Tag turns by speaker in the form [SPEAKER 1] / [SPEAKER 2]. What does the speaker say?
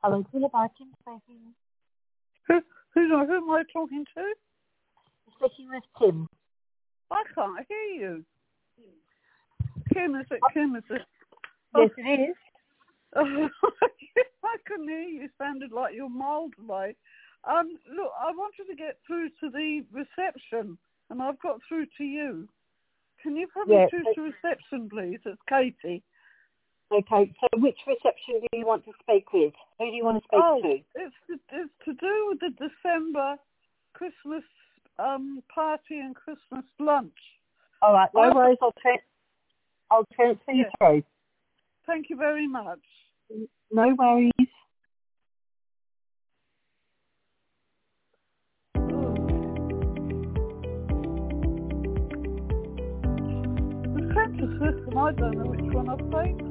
[SPEAKER 1] Hello, Tina Barkin speaking.
[SPEAKER 2] Who am I talking to?
[SPEAKER 1] Speaking with Tim.
[SPEAKER 2] I can't hear you. Kim, is it? Kim, is it?
[SPEAKER 1] Yes, it is.
[SPEAKER 2] I couldn't hear you. You sounded like you're miles away. Look, I wanted to get through to the reception, and I've got through to you. Can you put me through to reception, please? It's Katie.
[SPEAKER 1] Okay, so which reception do you want to speak with? Who do you want to speak to?
[SPEAKER 2] It's to do with the December Christmas party and Christmas lunch.
[SPEAKER 1] All right, no worries. I'll transfer you through.
[SPEAKER 2] Thank you very much.
[SPEAKER 1] No worries.
[SPEAKER 2] The census system, I don't know which one I've paid for.